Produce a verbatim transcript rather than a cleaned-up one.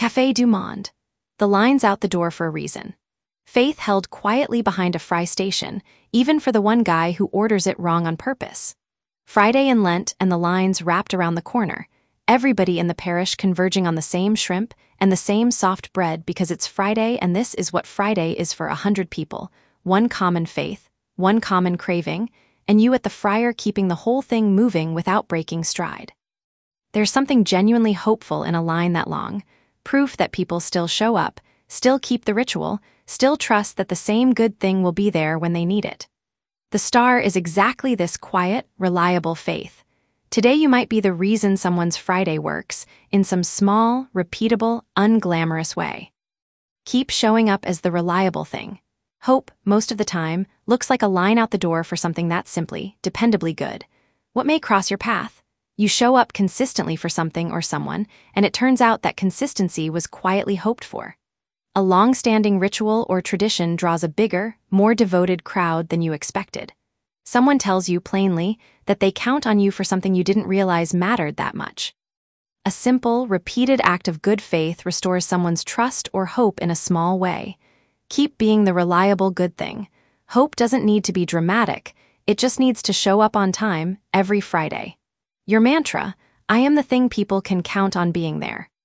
Café du Monde. The line's out the door for a reason. Faith held quietly behind a fry station, even for the one guy who orders it wrong on purpose. Friday in Lent and the lines wrapped around the corner, everybody in the parish converging on the same shrimp and the same soft bread because it's Friday and this is what Friday is for a hundred people, one common faith, one common craving, and you at the friar keeping the whole thing moving without breaking stride. There's something genuinely hopeful in a line that long, proof that people still show up, still keep the ritual, still trust that the same good thing will be there when they need it. The star is exactly this quiet, reliable faith. Today you might be the reason someone's Friday works, in some small, repeatable, unglamorous way. Keep showing up as the reliable thing. Hope, most of the time, looks like a line out the door for something that's simply, dependably good. What may cross your path? You show up consistently for something or someone, and it turns out that consistency was quietly hoped for. A long-standing ritual or tradition draws a bigger, more devoted crowd than you expected. Someone tells you plainly that they count on you for something you didn't realize mattered that much. A simple, repeated act of good faith restores someone's trust or hope in a small way. Keep being the reliable good thing. Hope doesn't need to be dramatic, it just needs to show up on time, every Friday. Your mantra, I am the thing people can count on being there.